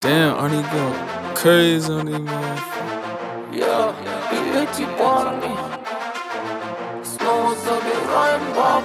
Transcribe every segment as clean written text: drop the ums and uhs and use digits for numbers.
Damn, Arnie go crazy on these motherfuckers. Я и эти парни снова забираем баб.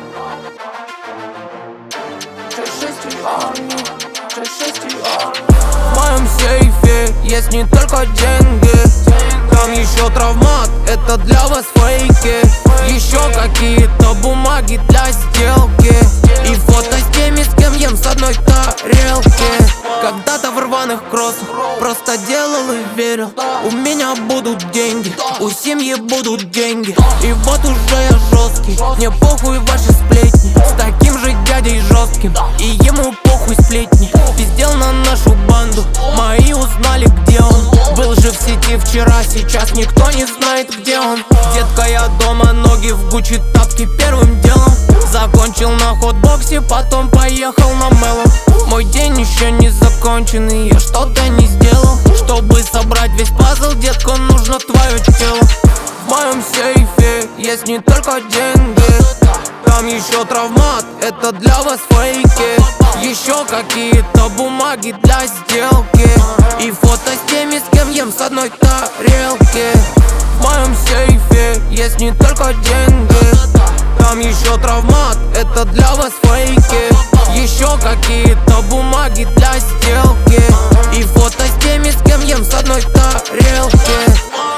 6-6 и армия, 6-6 и армия. В моем сейфе есть не только деньги, там еще травмат, это для вас фейки. Еще какие-то бумаги для сделки и фото с теми, с кем ем с одной тарелки. Когда-то в рваных кроссах просто делал и верил, у меня будут деньги, у семьи будут деньги. И вот уже я жесткий, мне похуй ваши сплетни, с таким же дядей жестким, и ему похуй сплетни. Пиздел на нашу банду, мои узнали, где он. Был же в сети вчера, сейчас никто не знает, где он. Детка, я дома, ноги в Гуччи, тапки первым делом. Закончил на хотбоксе, потом поехал на Мело. Мой день еще не законченный, я что-то не сделал. Чтобы собрать весь пазл, детка, нужно твое тело. В моем сейфе есть не только деньги, там еще травмат, это для вас фейки. Еще какие-то бумаги для сделки и фото с теми, с кем ем с одной тарелки. В моем сейфе есть не только деньги, там еще травмат, это для вас фейки. Еще какие-то бумаги для сделки и фото с теми, с кем ем с одной тарелки.